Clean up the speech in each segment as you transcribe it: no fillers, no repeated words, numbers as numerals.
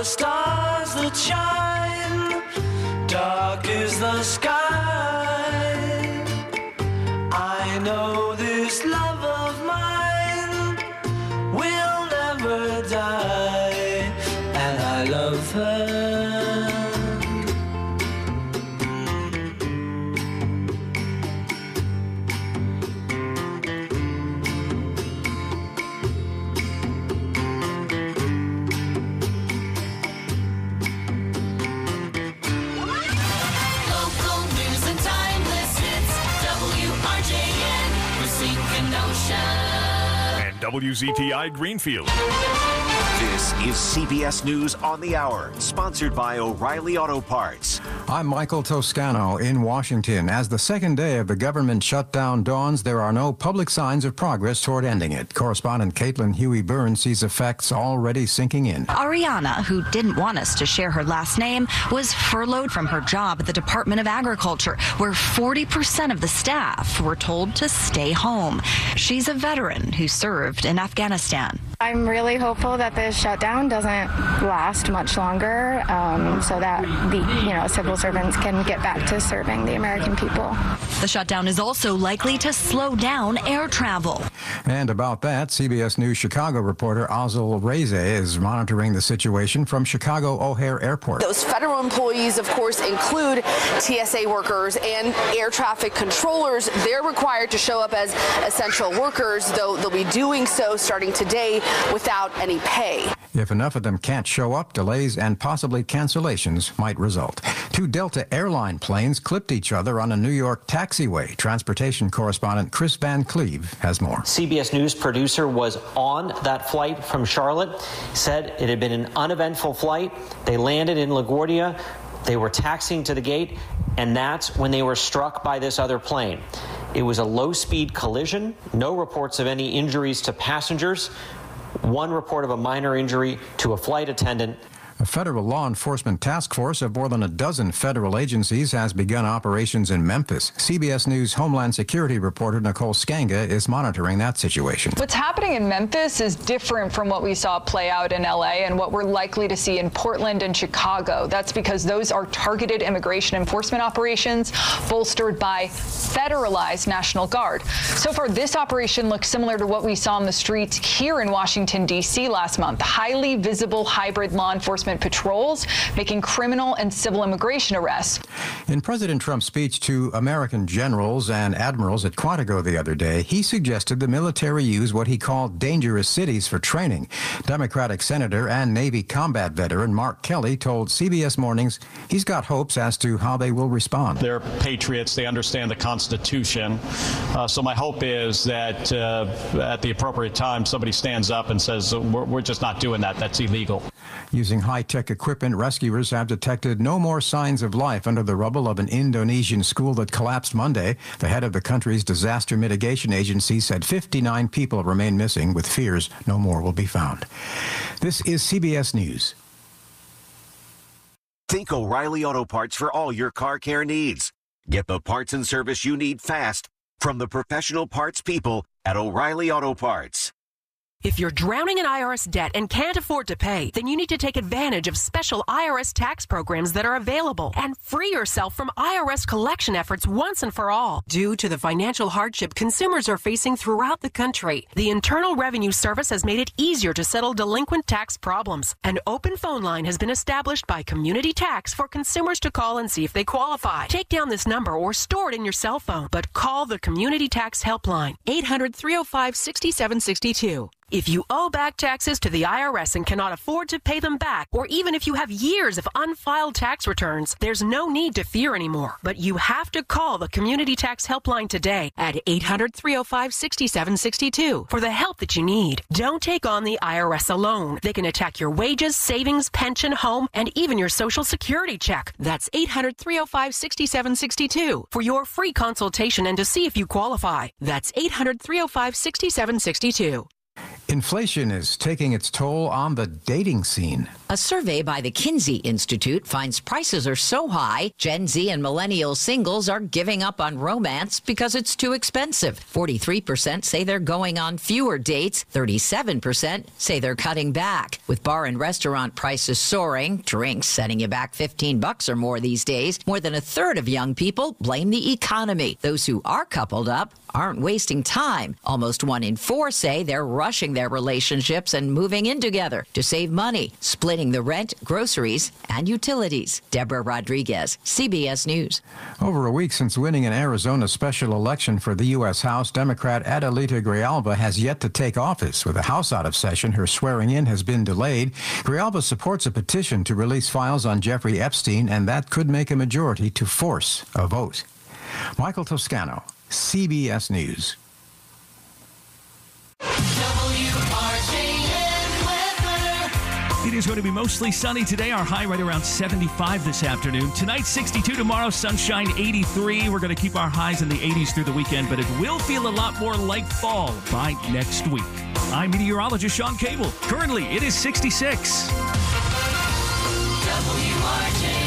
the stars that shine, dark is the sky. I know this love of mine will never die, and I love her. And WZTI Greenfield. This is CBS News on the Hour, sponsored by O'Reilly Auto Parts. I'm Michael Toscano in Washington. As the second day of the government shutdown dawns, there are no public signs of progress toward ending it. Correspondent Caitlin Huey-Byrne sees effects already sinking in. Ariana, who didn't want us to share her last name, was furloughed from her job at the Department of Agriculture, where 40% of the staff were told to stay home. She's a veteran who served in Afghanistan. I'm really hopeful that this shutdown doesn't last much longer, so that the civil servants can get back to serving the American people. The shutdown is also likely to slow down air travel. And about that, CBS News Chicago reporter Azul Reze is monitoring the situation from Chicago O'Hare Airport. Those federal employees, of course, include TSA workers and air traffic controllers. They're required to show up as essential workers, though they'll be doing so starting today without any pay. If enough of them can't show up, delays and possibly cancellations might result. Two Delta airline planes clipped each other on a New York taxiway. Transportation correspondent Chris Van Cleve has more. CBS News producer was on that flight from Charlotte, said it had been an uneventful flight. They landed in LaGuardia. They were taxiing to the gate, and that's when they were struck by this other plane. It was a low-speed collision. No reports of any injuries to passengers. One report of a minor injury to a flight attendant. A federal law enforcement task force of more than a dozen federal agencies has begun operations in Memphis. CBS News Homeland Security reporter Nicole Skanga is monitoring that situation. What's happening in Memphis is different from what we saw play out in LA and what we're likely to see in Portland and Chicago. That's because those are targeted immigration enforcement operations bolstered by federalized National Guard. So far, this operation looks similar to what we saw on the streets here in Washington, D.C. last month. Highly visible hybrid law enforcement patrols making criminal and civil immigration arrests. In President Trump's speech to American generals and admirals at Quantico the other day, he suggested the military use what he called dangerous cities for training. Democratic Senator and Navy combat veteran Mark Kelly told CBS Mornings he's got hopes as to how they will respond. They're patriots. They understand the Constitution. So my hope is that at the appropriate time, somebody stands up and says, we're just not doing that. That's illegal. Using high-tech equipment, rescuers have detected no more signs of life under the rubble of an Indonesian school that collapsed Monday. The head of the country's disaster mitigation agency said 59 people remain missing, with fears no more will be found. This is CBS News. Think O'Reilly Auto Parts for all your car care needs. Get the parts and service you need fast from the professional parts people at O'Reilly Auto Parts. If you're drowning in IRS debt and can't afford to pay, then you need to take advantage of special IRS tax programs that are available and free yourself from IRS collection efforts once and for all. Due to the financial hardship consumers are facing throughout the country, the Internal Revenue Service has made it easier to settle delinquent tax problems. An open phone line has been established by Community Tax for consumers to call and see if they qualify. Take down this number or store it in your cell phone, but call the Community Tax Helpline, 800-305-6762. If you owe back taxes to the IRS and cannot afford to pay them back, or even if you have years of unfiled tax returns, there's no need to fear anymore. But you have to call the Community Tax Helpline today at 800-305-6762 for the help that you need. Don't take on the IRS alone. They can attack your wages, savings, pension, home, and even your Social Security check. That's 800-305-6762 for your free consultation and to see if you qualify. That's 800-305-6762. Inflation is taking its toll on the dating scene. A survey by the Kinsey Institute finds prices are so high, Gen Z and millennial singles are giving up on romance because it's too expensive. 43% say they're going on fewer dates. 37% say they're cutting back. With bar and restaurant prices soaring, drinks setting you back $15 or more these days, more than a third of young people blame the economy. Those who are coupled up aren't wasting time. Almost 1 in 4 say they're rushing their relationships and moving in together to save money, splitting the rent, groceries, and utilities. Deborah Rodriguez, CBS News. Over a week since winning an Arizona special election for the U.S. House, Democrat Adelita Grijalba has yet to take office. With the House out of session, her swearing in has been delayed. Grijalba supports a petition to release files on Jeffrey Epstein, and that could make a majority to force a vote. Michael Toscano, CBS News. It is going to be mostly sunny today. Our high right around 75 this afternoon. Tonight, 62 tomorrow, sunshine 83. We're going to keep our highs in the 80s through the weekend, but it will feel a lot more like fall by next week. I'm meteorologist Sean Cable. Currently, it is 66. WRJN.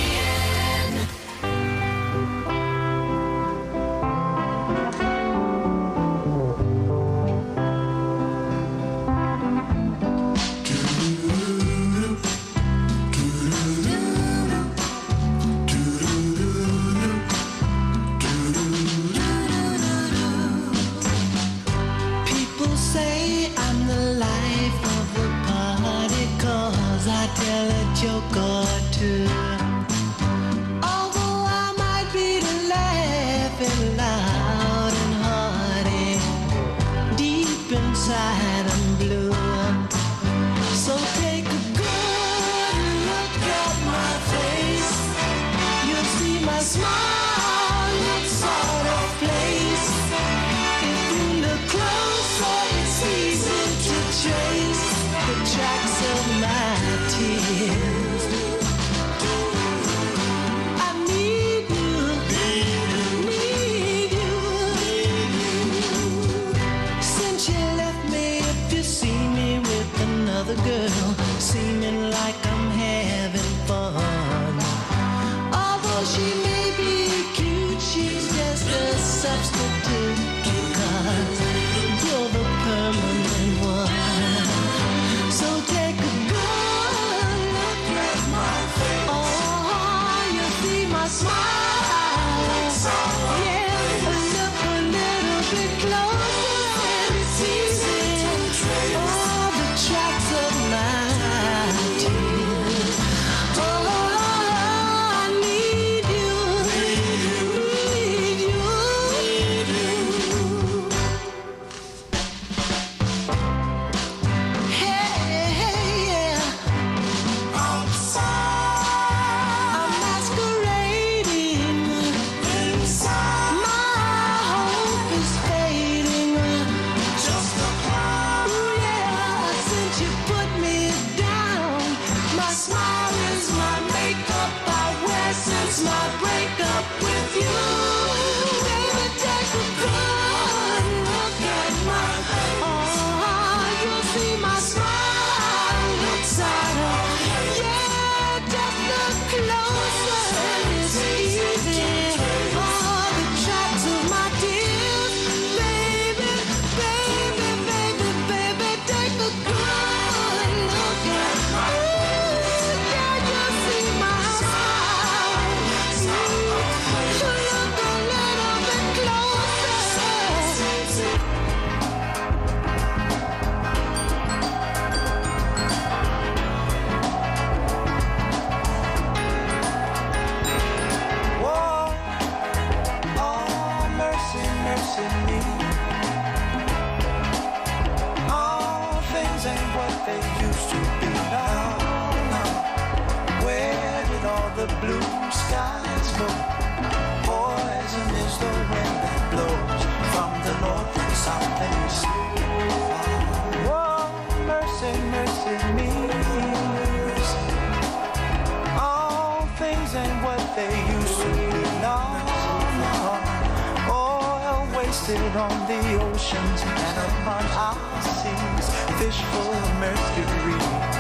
wasted on the oceans and upon our seas, fish full of mercury.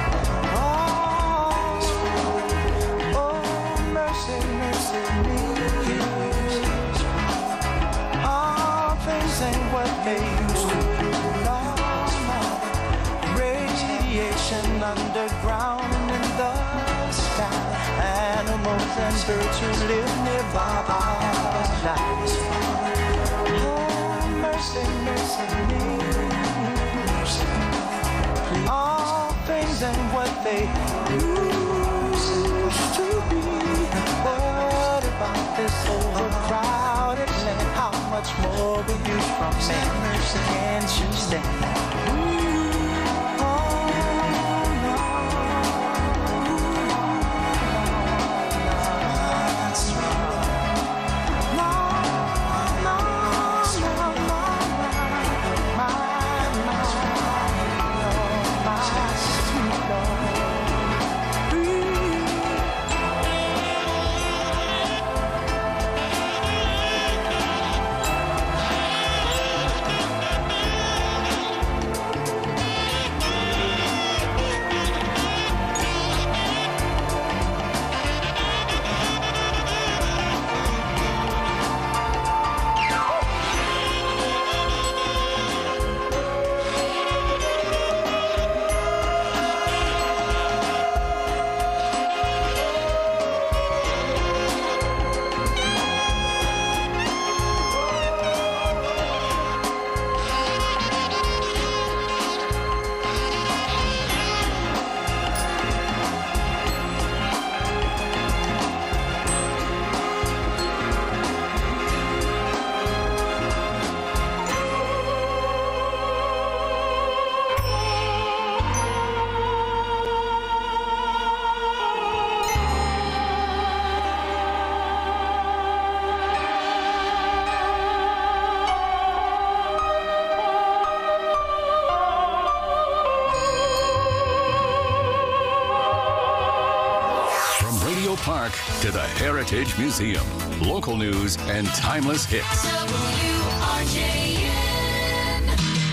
Oh, mercy, mercy me. All things ain't what they used to be. Radiation underground and in the sky. Animals and birds who live nearby our lives. Mercy, mercy me. All things ain't what they used to be. What about this overcrowded land? How much more will you from me? Can't you stand? Park to the Heritage Museum. Local news and timeless hits. WRJN.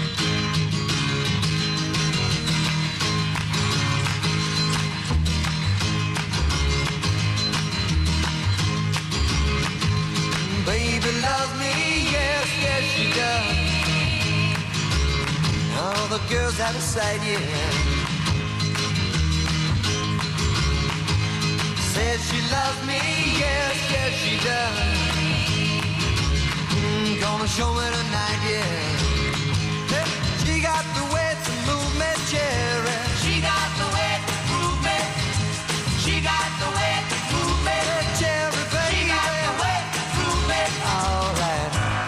Baby loves me, yes, yes she does. All the girls out of sight, yeah. Says she loves me, yes, yes she does. Gonna show me tonight, yeah. Hey, she got the way to move me, cherry. She got the way to move me. She got the way to move me, cherry, baby. She got the way to move me. All right.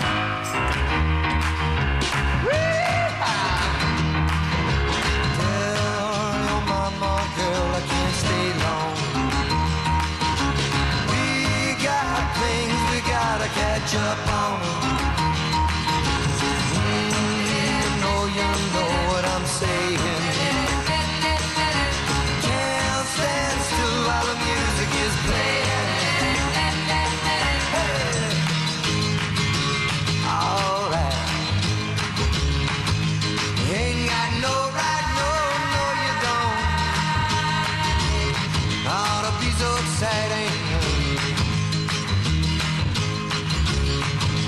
Tell your mama, girl, I can't stay long. Gotta catch up on it. You know what I'm saying. Can't stand still while the music is playing. Hey. All right. You ain't got no right, no, you don't. Ought to be so exciting.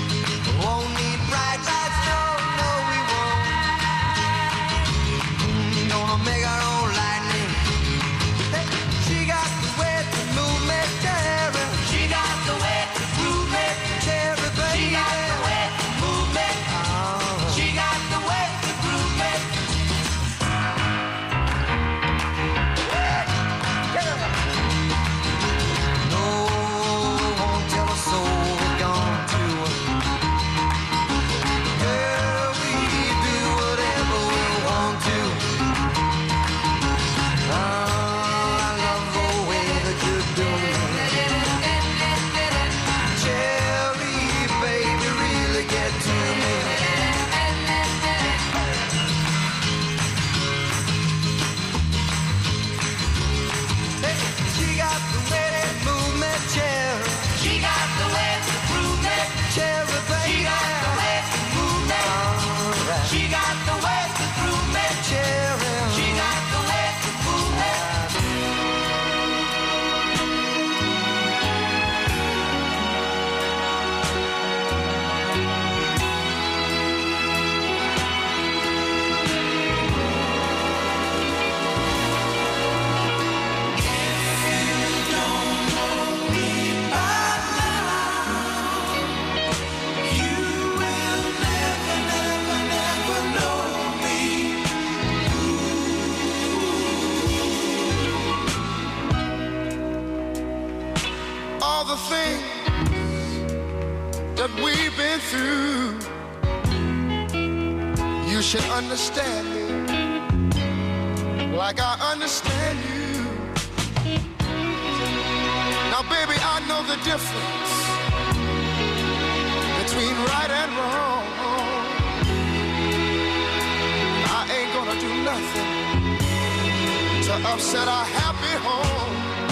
things that we've been through, you should understand me like I understand you. Now, baby, I know the difference between right and wrong. I ain't gonna do nothing to upset our happy home.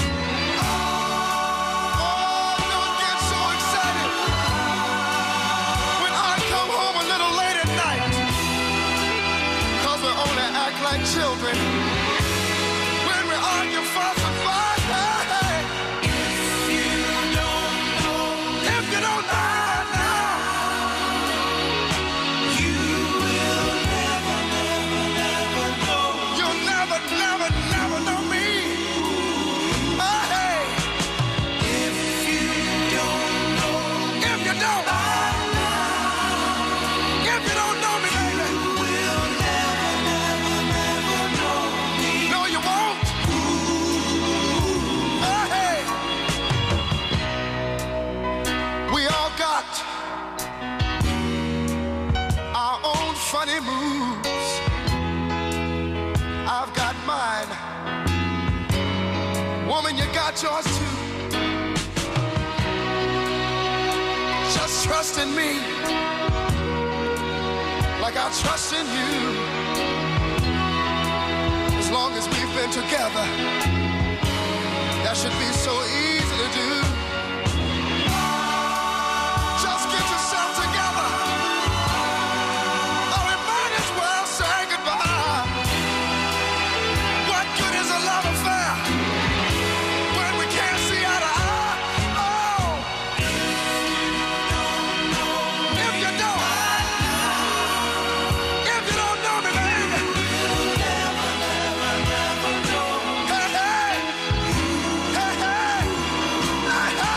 Oh, don't get so excited when I come home a little late at night, 'cause we only act like children when we argue, fuss, and fight. Hey, if you don't know right now, you will never, never, never know. You'll never, never, never know me. Oh, hey, if you don't know right now, if you don't know me, baby, you will never, never, never know me. No, you won't. Oh, hey, we all got our own funny moves. I've got mine. Woman, you got yours too. Just trust in me like I trust in you. As long as we've been together, that should be so easy to do. Just get yourself together, or we might as well say goodbye. What good is a love affair when we can't see eye to eye? Oh, if you don't know me, baby, you'll never, never, never know. Hey, hey, hey, hey, hey, hey.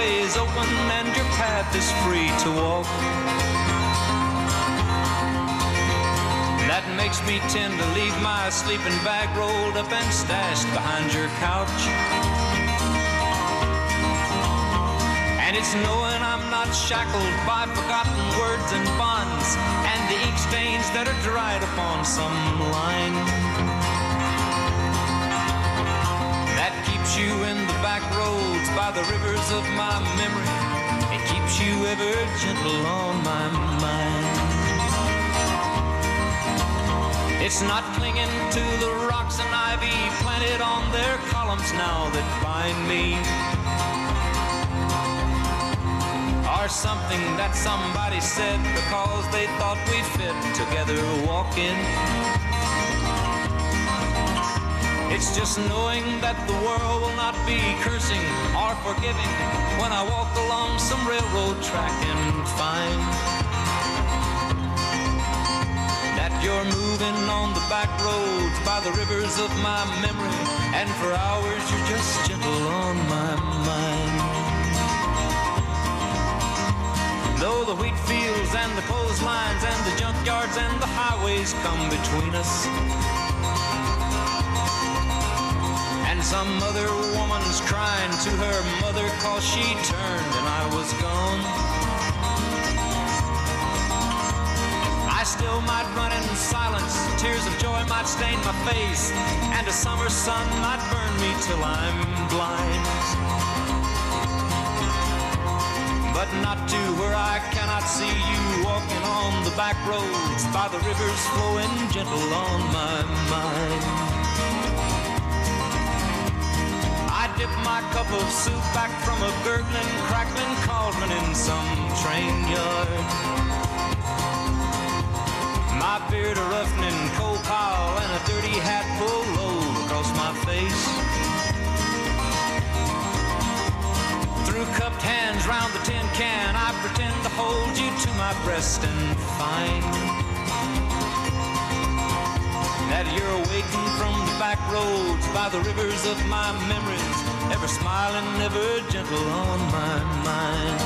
way is open and your path is free to walk. That makes me tend to leave my sleeping bag rolled up and stashed behind your couch. And it's knowing I'm not shackled by forgotten words and bonds and the ink stains that are dried upon some line. That keeps you in the back roads by the rivers of my memory. It keeps you ever gentle on my mind. It's not clinging to the rocks and ivy planted on their columns now that bind me, or something that somebody said because they thought we fit together walking. It's just knowing that the world will not be cursing or forgiving when I walk along some railroad track and find that you're moving on the back roads by the rivers of my memory, and for hours you're just gentle on my mind. Though the wheat fields and the clotheslines and the junkyards and the highways come between us, and some other woman's crying to her mother 'cause she turned and I was gone, I still might run in silence, tears of joy might stain my face, and a summer sun might burn me till I'm blind. But not to where I cannot see you walking on the back roads by the rivers flowing gentle on my mind. I dip my cup of soup back from a gurgling, crackling cauldron in some train yard. My beard a roughening coal pile and a dirty hat pulled low across my face. Through cupped hands round the tin can, I pretend to hold you to my breast and find that you're waiting from the back roads by the rivers of my memories, ever smiling, ever gentle on my mind.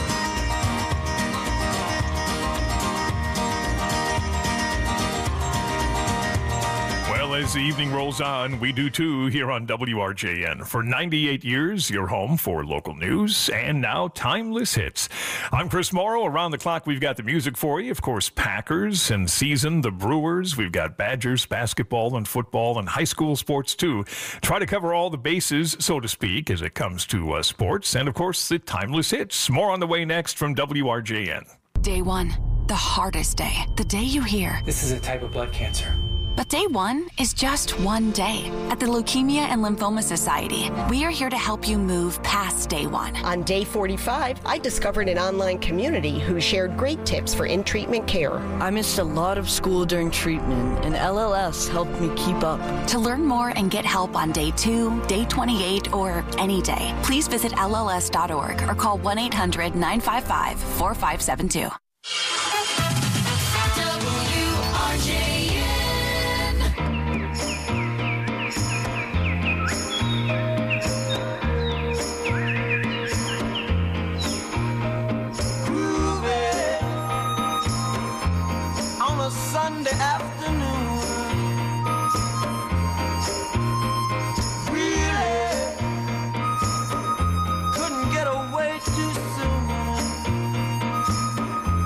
As the evening rolls on, we do too here on WRJN. For 98 years, your home for local news and now timeless hits. I'm Chris Morrow. Around the clock, we've got the music for you. Of course, Packers and season, the Brewers. We've got Badgers, basketball and football and high school sports too. Try to cover all the bases, so to speak, as it comes to sports. And of course, the timeless hits. More on the way next from WRJN. Day one, the hardest day. The day you hear, this is a type of blood cancer. But day one is just one day. At the Leukemia and Lymphoma Society, we are here to help you move past day one. On day 45, I discovered an online community who shared great tips for in-treatment care. I missed a lot of school during treatment, and LLS helped me keep up. To learn more and get help on day 2, day 28, or any day, please visit LLS.org or call 1-800-955-4572. Sunday afternoon, really couldn't get away too soon.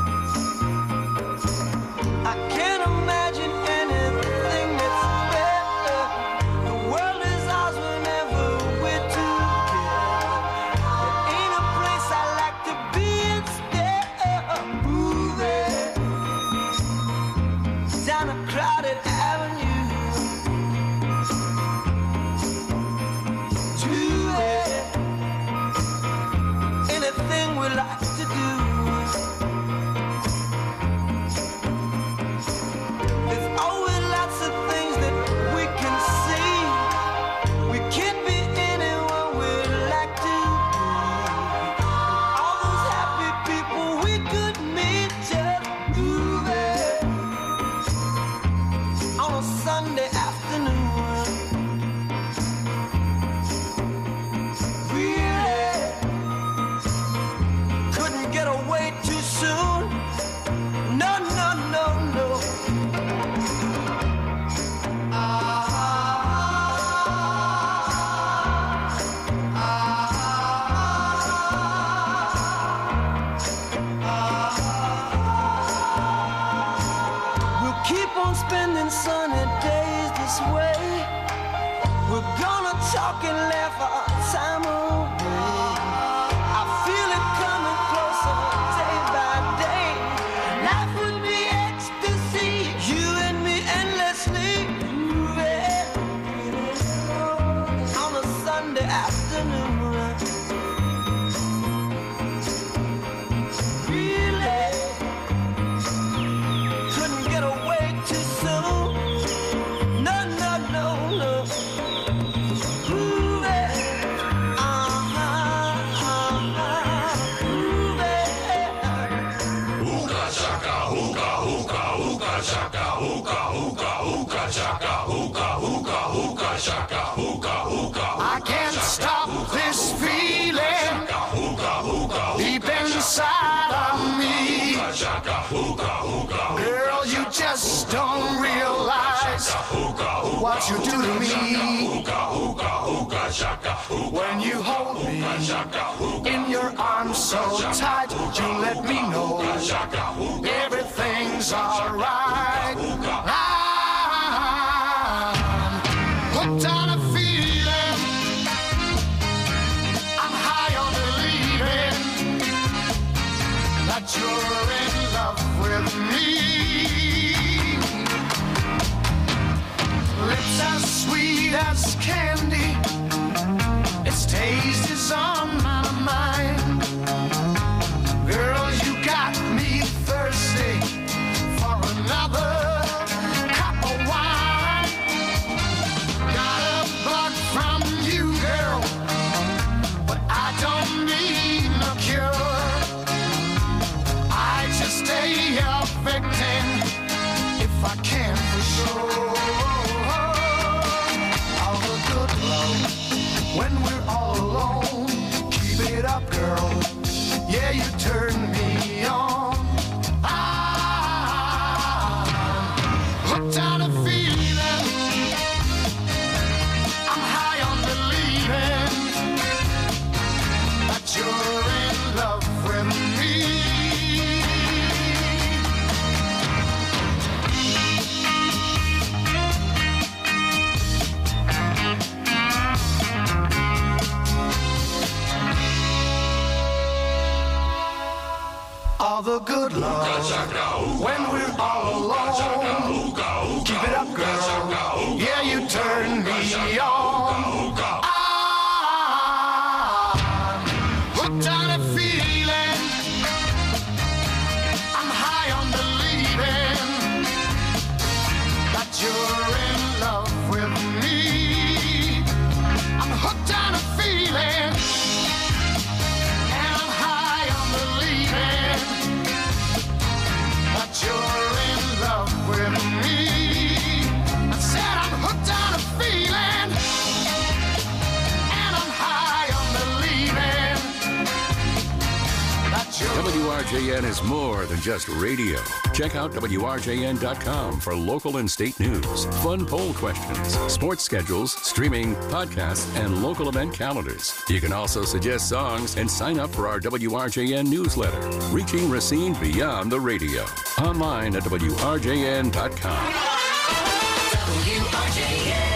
I can't stop this feeling deep inside of me. Girl, you just don't realize what you do to me. When you hold me in your arms so tight, you let me know everything's alright. I'm hooked on a feeling, I'm high on believing that you're in love with me. Lips as sweet as candy, its taste is on my mind. Girl, you got me thirsty for another cup of wine. Got a bug from you, girl, but I don't need no cure. I just stay your victim if I can for sure. All the good love when we're all alone, keep it up, girl. Yeah, you turn me on. I'm hooked on a feeling, I'm high on believing that you're in love with me. All the good love when we're all alone. Keep it up, girl. Yeah, you turn me on. I'm hooked on a feeling, I'm high on believing that you're in love with me. I'm hooked on a feeling, and I'm high on believing that you're in love with me. I said I'm hooked on a feeling, and I'm high on believing that you're... WRJN is more than just radio. Check out WRJN.com for local and state news, fun poll questions, sports schedules, streaming, podcasts, and local event calendars. You can also suggest songs and sign up for our WRJN newsletter, reaching Racine beyond the radio. Online at WRJN.com. WRJN.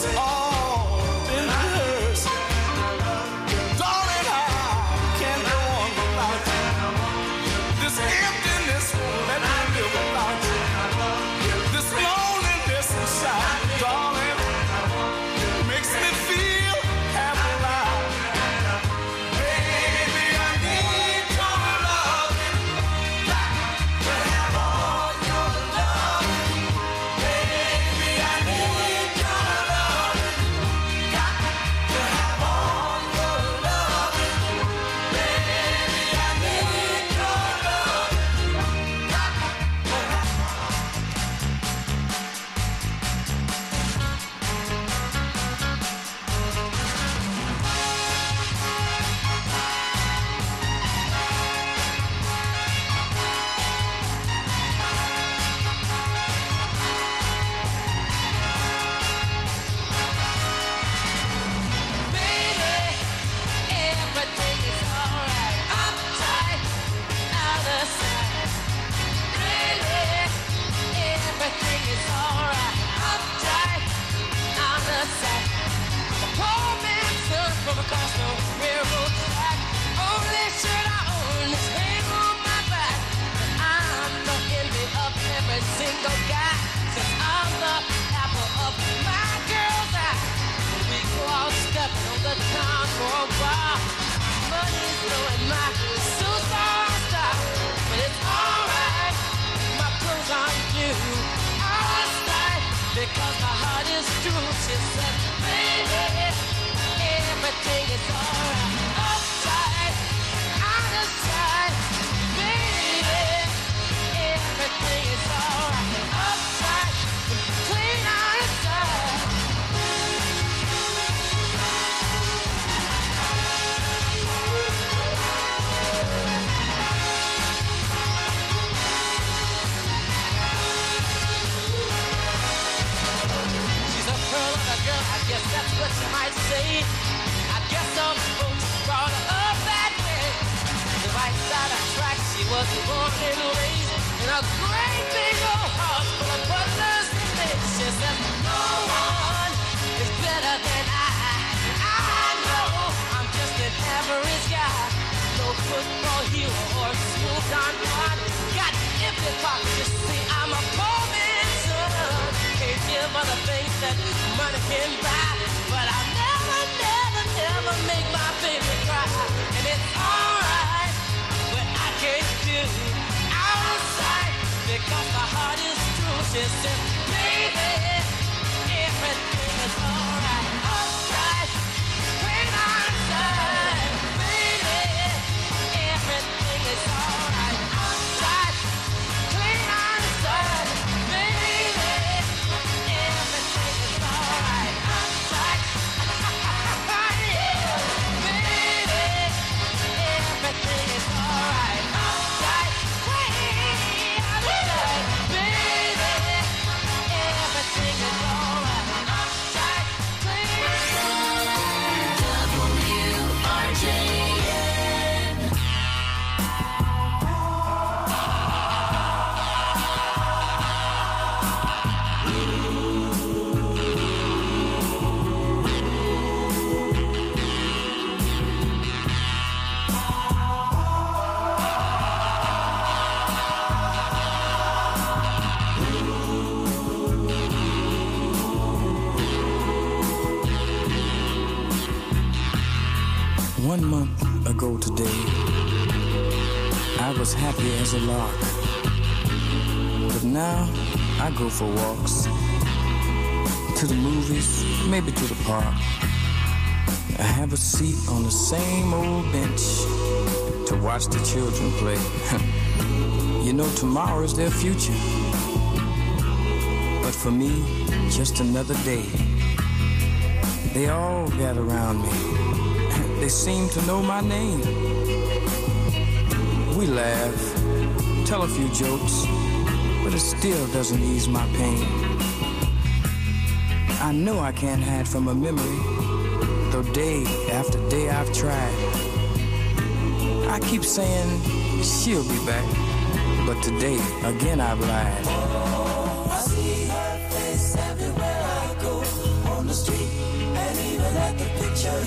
it's all been rehearsed. Darling, I can't go on without you. This emptiness won't let me live without you. This loneliness inside, darling, makes me feel half alive. Baby, I need your love. Got to have all your love. Baby, I need your love. Got to have all your love. Baby, I need your love. Got to have. Everything is alright. Uptight, out of sight. Really, everything is alright. Uptight, out of sight. The poor man stood from across the railroad track. Only shirt I own is hang on my back. But I'm the envy of every single guy. 'Cause I'm the apple of my girl's eye. We go out stepping on the town for a while. Money's blowing my suits are style, but it's alright. My clothes aren't new, outside, because my heart is true. She said, baby, everything is alright. Upside, out of sight, baby, everything is alright. Upside, clean out of sight. She's a pearl of a girl, I guess that's what you might say. I guess some folks brought her up that way. The right side of track, she was born and raised in a great big old house full of butlers and maids. She says, no one is better than I know I'm just an average guy. No football hero or smooth Don Juan. Got empty pockets, you see, I'm a poor man's son. Can't give other things that money can buy. But I'll never, never, never make my baby cry. And it's alright, but I can't do outside because my heart is true. She said, baby, everything is alright. Outside, when outside, baby, everything is alright. Outside, clean outside, baby, everything is alright. Outside, yeah, baby, everything is alright. Outside, way outside, baby, everything is alright. Outside, clean. WRJN. One month ago today, I was happy as a lark. But now I go for walks, to the movies, maybe to the park. I have a seat on the same old bench to watch the children play. You know, tomorrow is their future. But for me, just another day. They all gather around me. They seem to know my name. We laugh, tell a few jokes, but it still doesn't ease my pain. I know I can't hide from a memory, though day after day I've tried. I keep saying she'll be back, but today again I've lied. I see her face everywhere I go, on the street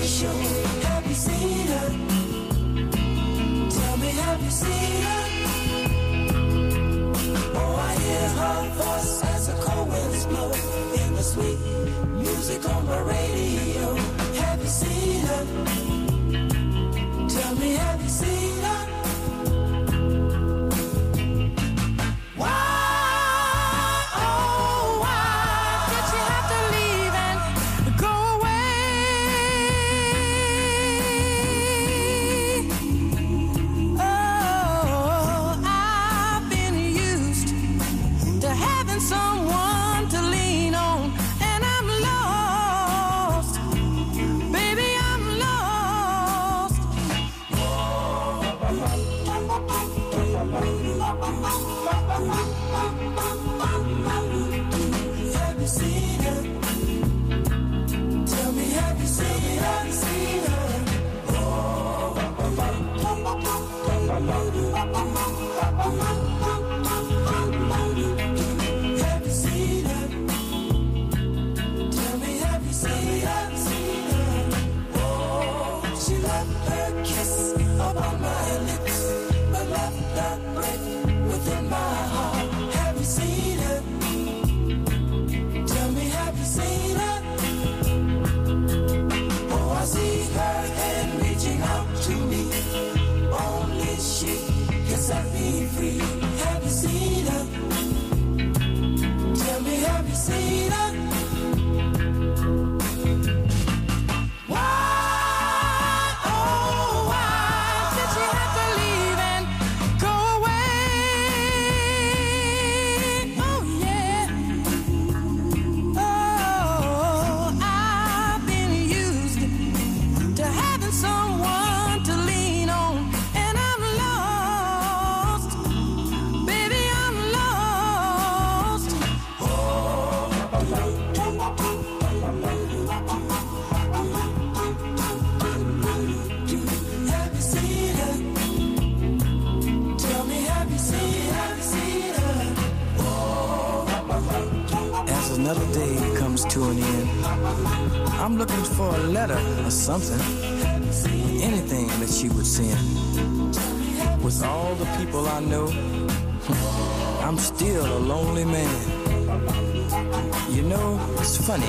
the show. Have you seen her? Tell me, have you seen her? Oh, I hear her voice as the cold winds blow in the sweet music on my radio. Have you seen her? Tell me, have you seen her? Another day comes to an end. I'm looking for a letter or something, anything that she would send. With all the people I know, I'm still a lonely man. You know, it's funny.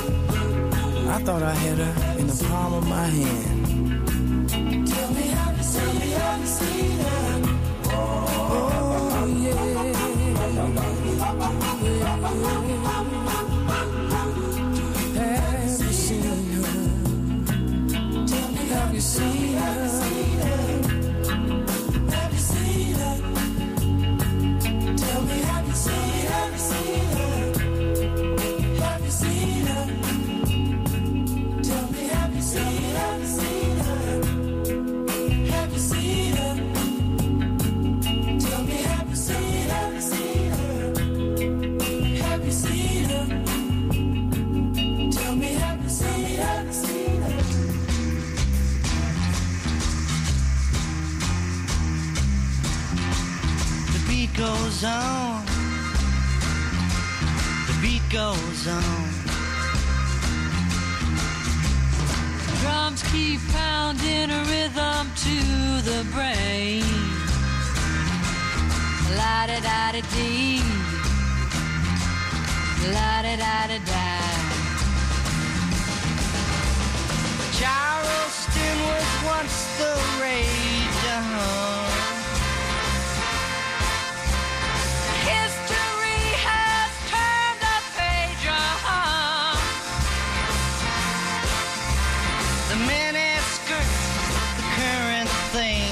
I thought I had her in the palm of my hand. Tell me how you see her. Oh, yeah. Have you seen her? Have you seen her? Have you seen her? Tell me, have you seen her? Have you seen her? Tell me, have you seen her? Have you seen her? Tell me, have you seen her? Have you seen her? Tell me, have you seen her? The beat goes on. The beat goes on. Drums keep pounding a rhythm to the brain. La-da-da-da-dee. La-da-da-da-da. Charleston was once the rage, History has turned a page, The mini skirts, the current thing,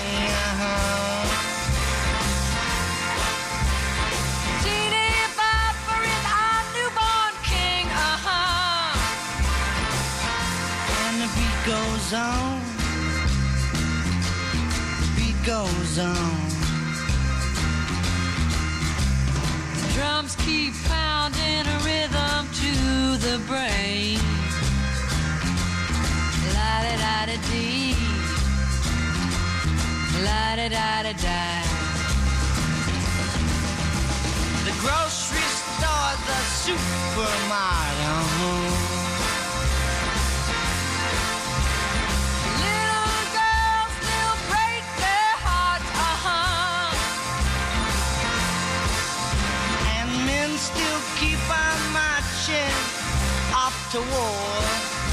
Teeny Bopper is our newborn king, And the beat goes on. The beat goes on. Drums keep pounding a rhythm to the brain. La-da-da-da-dee. La-da-da-da-da. The grocery store, the supermarket, to war.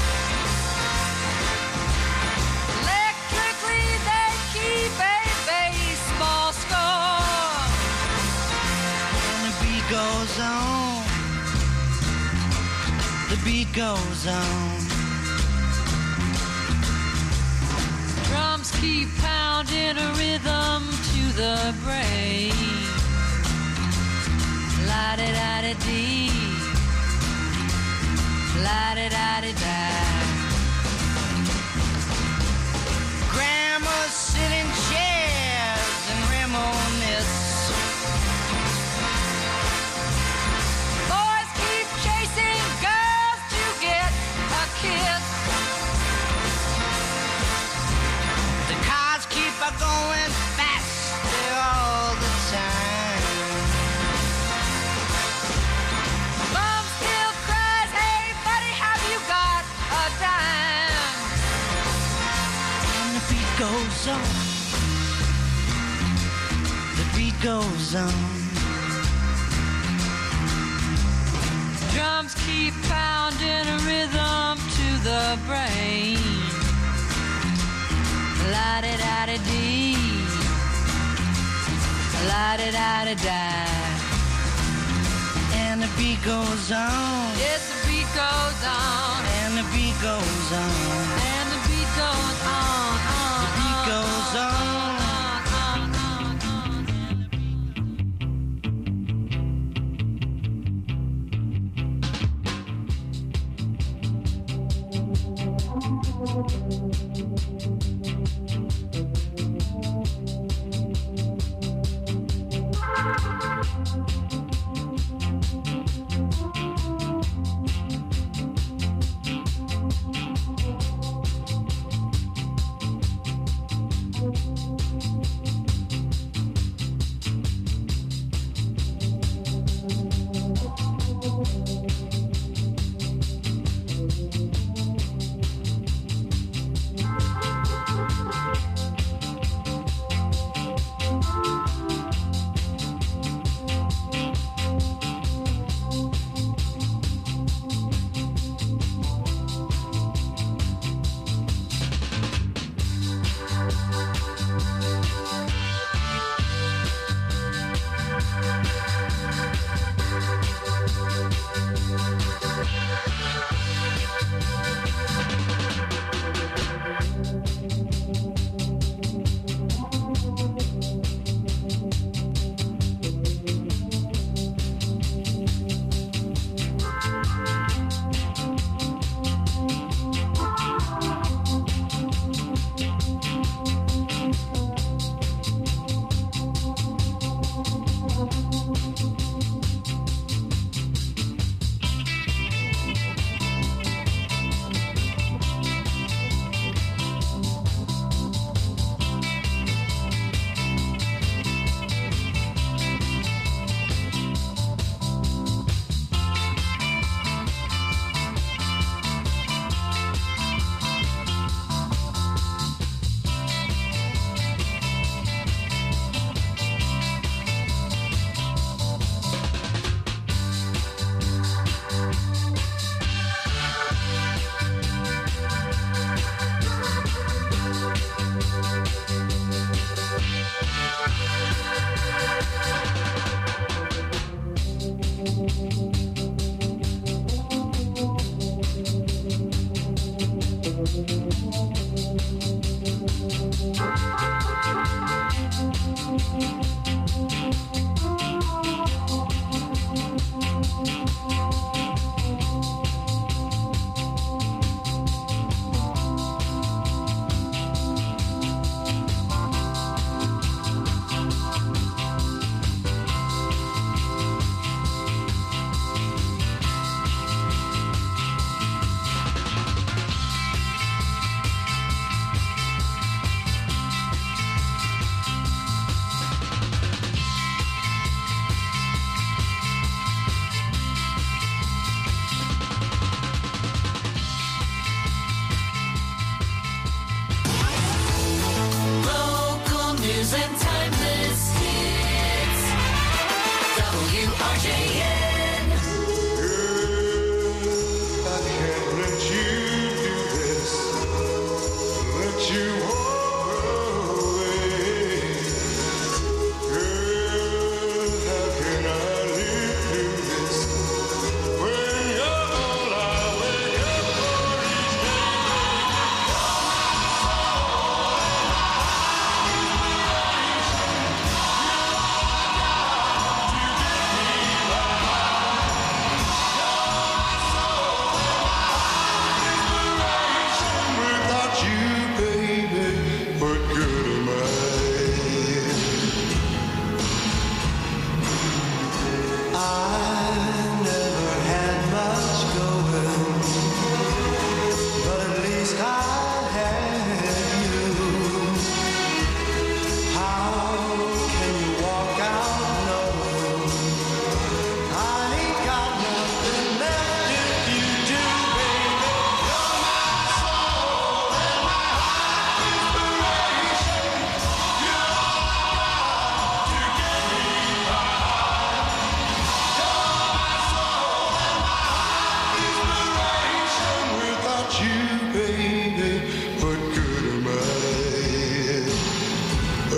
Electrically they keep a baseball score. And the beat goes on. The beat goes on. Drums keep pounding a rhythm to the brain. La-di-da-di-dee, la-di-da-di-da. Grandmas sit in chairs and reminisce. Boys keep chasing girls to get a kiss. The cars keep going faster all the time. Mom still cries, hey buddy, have you got a dime? And the beat goes on. The beat goes on. Drums keep pounding a rhythm to the brain. La-di-da-di-dee, la-di-da-di-da. And the beat goes on. Yes, the beat goes on. And the beat goes on. And the beat goes on. The beat goes on.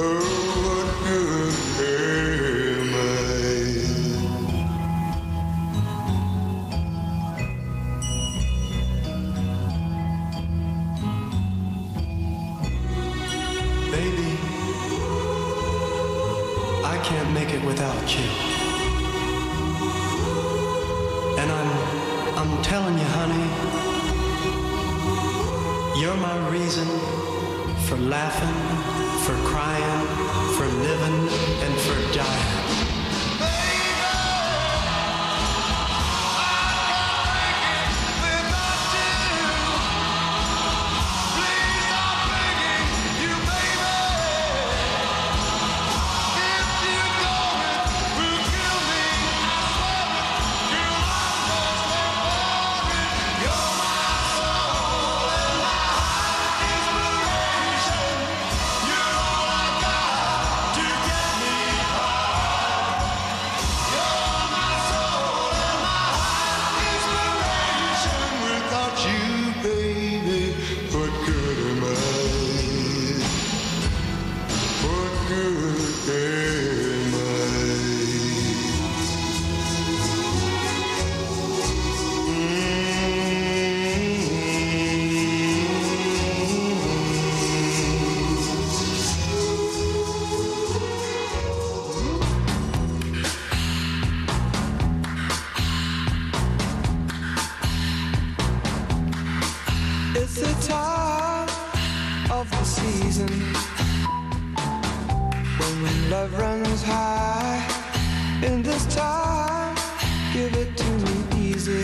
Baby, I can't make it without you. And I'm telling you, honey, you're my reason for laughing, for crying, for living, and for dying. It's the time of the season when love runs high. In this time, give it to me easy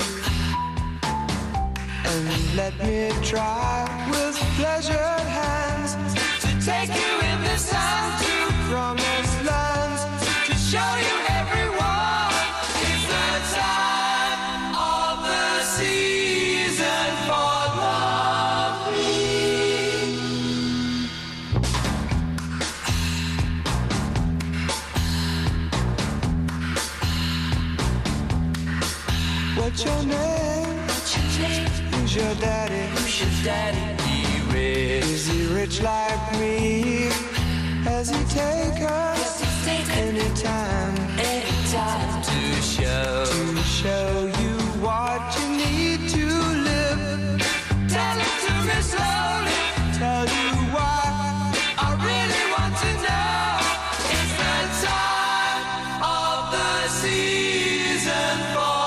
and let me try with pleasured hands to take you in this time to promised lands, to show you everyone. It's the time of the season for what's your name? Who's your daddy? Is he rich like me? Has he taken any time to show you what you need to live? Tell it to me slowly. Tell you why I really want to know. It's the time of the season for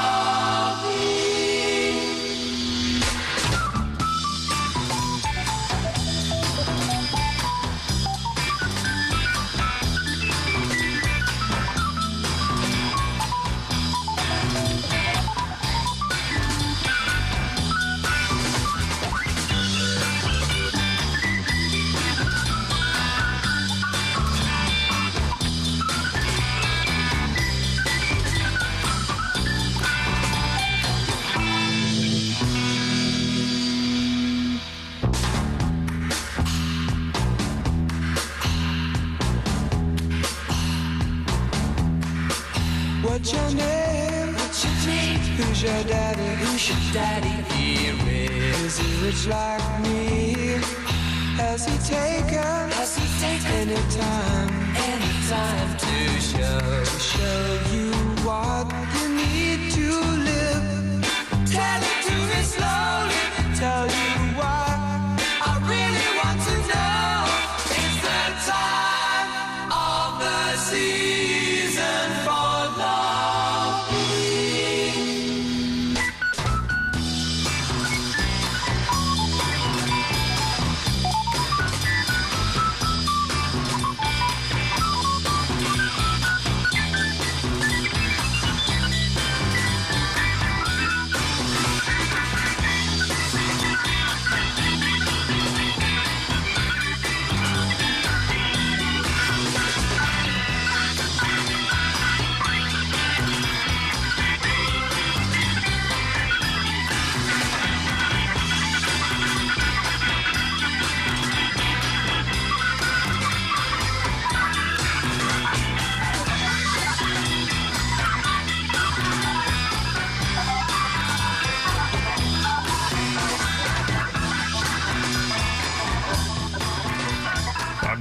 what's your name? Who's your daddy? Is he rich like me? Has he taken any time to show you what you need to live? Tell it to me slowly. Tell you why I really want to know. It's the time of the season for love.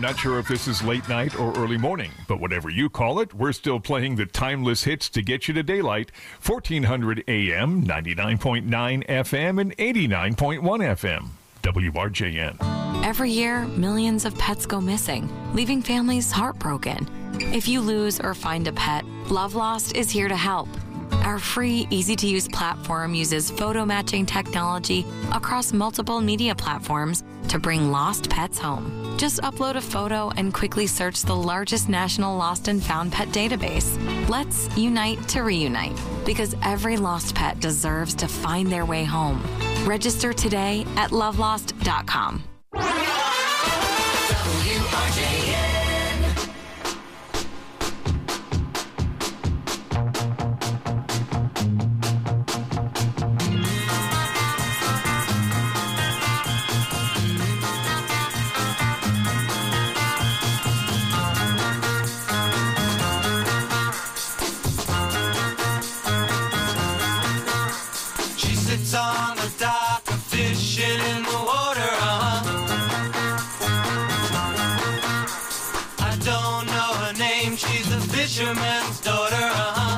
not sure if this is late night or early morning, but whatever you call it, we're still playing the timeless hits to get you to daylight. 1400 AM, 99.9 FM, and 89.1 FM. WRJN. Every year, millions of pets go missing, leaving families heartbroken. If you lose or find a pet, Love Lost is here to help. Our free, easy-to-use platform uses photo matching technology across multiple media platforms to bring lost pets home. Just upload a photo and quickly search the largest national lost and found pet database. Let's unite to reunite, because every lost pet deserves to find their way home. Register today at lovelost.com. WRJN. She sits on the dock, fishing in the water, I don't know her name, she's a fisherman's daughter,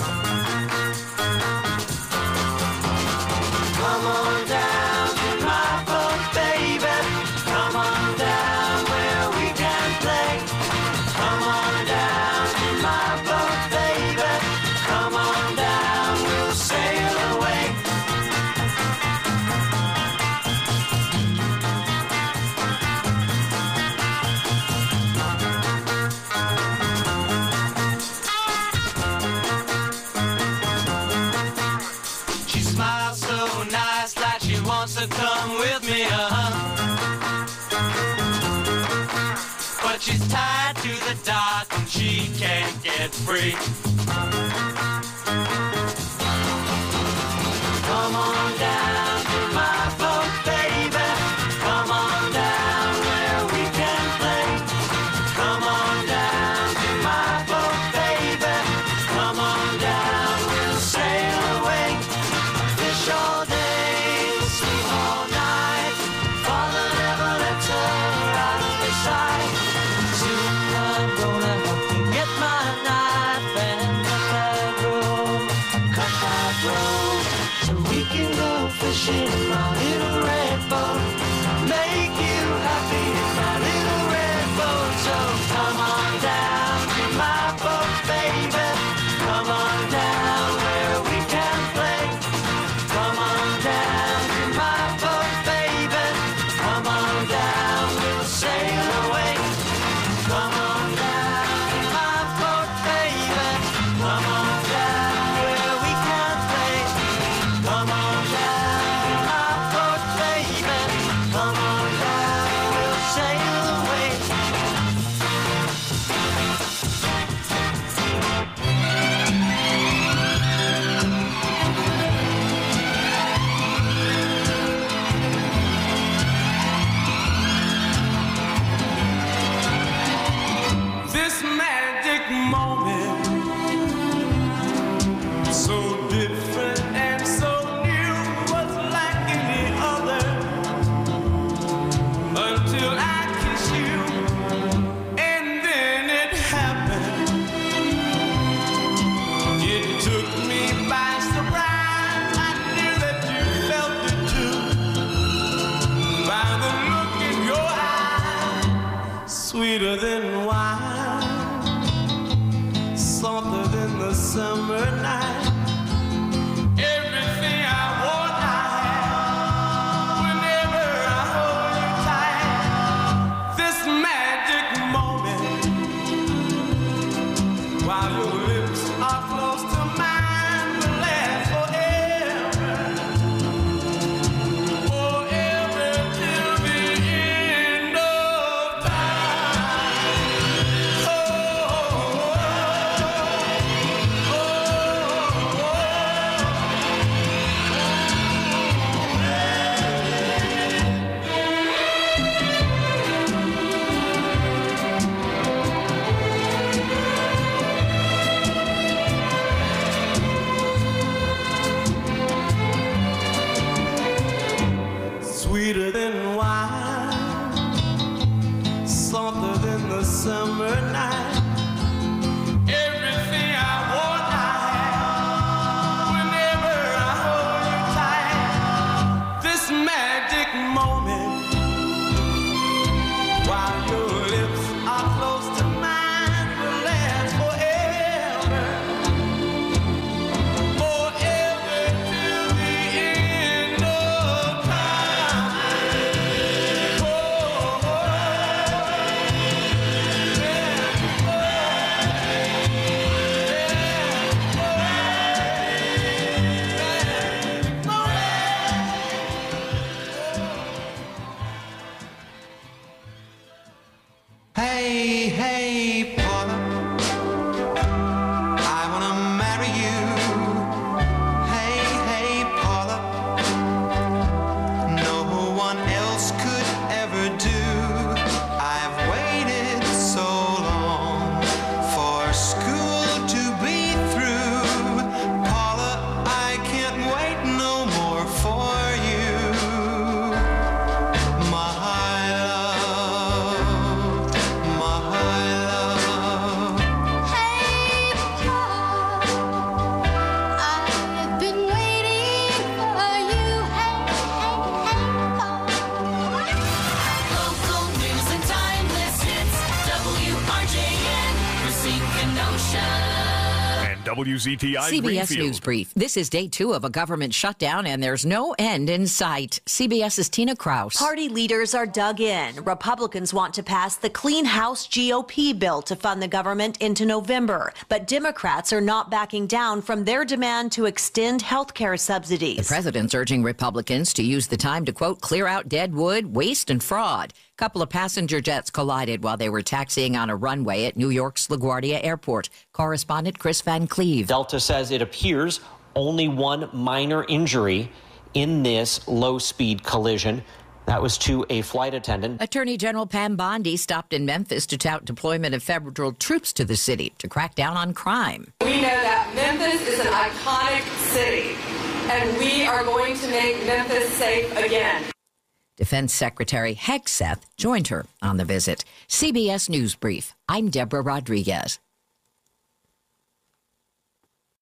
Come on down to my boat, baby. Come on down where we can play. Come on down to my boat, baby. Come on down, we'll sail away. She smiles so nice, like she wants to come with me, But she's tied to the dock and she can't get free. Come on down to my boat, baby. Come on down where we can play. Come on down to my boat, baby. Come on down, we'll sail away. Fish all day, sleep all night. Father never lets her out of his sight. Soon I'm gonna have to get my knife and cut that rope, so we can go fishing in my little red boat. Make you happy in my little red boat. So come on down to my boat, baby. Come on down where we can play. Come on down to my boat, baby. Come on down, we'll sail away. Come on down to my boat, baby. Come on down where we can play. Come on down to my boat, baby. Come on down, we'll sail away. This magic moment, so different and so new, was like any other until I kissed you, and then it happened. It took me by surprise. I knew that you felt it too, by the look in your eyes, sweeter than wine, softer than the summer night. Everything I want, I have. Whenever I hold you tight, this magic moment, while your lips are close to mine, will last forever, forever till the end of time. Oh, oh, oh, oh. summer night. Everything I want, I have. Whenever I hold you tight, this magic moment, while your lips are close to mine, will last forever. Forever till the end of time. Hey, hey, Paula, I wanna marry you. Hey, hey, Paula, no one else could ever do. I've waited so long for school to be through. Paula, I can't wait no more for you. My love, my love. Hey, Paul, I've been waiting for you. Hey, hey, Paul. Local news and timeless hits. WRJN, Racine Kenosha. And WZTI CBS Greenfield. News Brief. This is day 2 of a government shutdown, and there's no end in sight. CBS's Tina Kraus. Party leaders are dug in. Republicans want to pass the Clean House GOP bill to fund the government into November. But Democrats are not backing down from their demand to extend health care subsidies. The president's urging Republicans to use the time to, quote, clear out dead wood, waste, and fraud. A couple of passenger jets collided while they were taxiing on a runway at New York's LaGuardia Airport. Correspondent Chris Van Cleve. Delta says it appears only one minor injury in this low-speed collision. That was to a flight attendant. Attorney General Pam Bondi stopped in Memphis to tout deployment of federal troops to the city to crack down on crime. We know that Memphis is an iconic city, and we are going to make Memphis safe again. Defense Secretary Hegseth joined her on the visit. CBS News Brief. I'm Deborah Rodriguez.